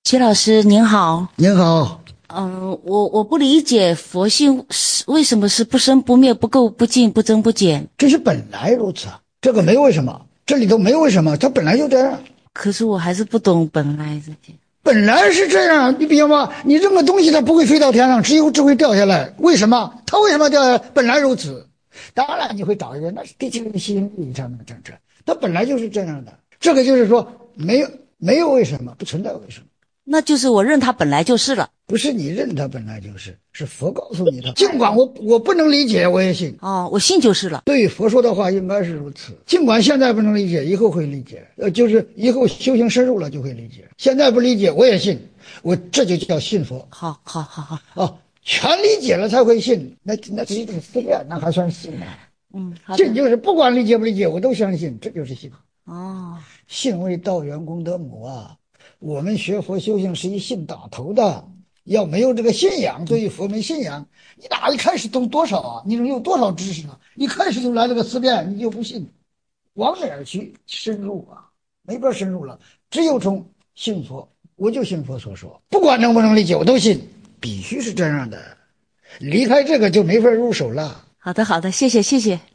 齐老师您好。 您好。 我不理解佛性为什么是不生不灭、不垢不净、不增不减。 这是本来如此啊，这个没为什么，这里头没有为什么，它本来就这样。 可是我还是不懂本来这些。 本来是这样，你比方说，你扔个东西它不会飞到天上，只会掉下来，为什么？它为什么掉下来？本来如此。当然你会找一个，那是地球的吸引力上的政治，它本来就是这样的。这个就是说，没有为什么，不存在为什么。 那就是我认它本来就是了。 不是你认它本来就是，是佛告诉你的。尽管我不能理解，我也信。 我信就是了。 对佛说的话应该是如此。尽管现在不能理解，以后会理解。就是以后修行深入了就会理解。现在不理解，我也信。这就叫信佛。 好。 全理解了才会信，那是一种思辨，那还算信吗？信就是不管理解不理解，我都相信，这就是信。信为道源功德母啊。我们学佛修行是以信打头的，要没有这个信仰，对于佛没信仰，你哪一开始懂多少啊？你能有多少知识啊？一开始就来了个思辨，你就不信，往哪儿去深入啊？没法深入了，只有从信佛。我就信佛所说，不管能不能理解，我都信，必须是这样的。离开这个就没法入手了。 好的，谢谢。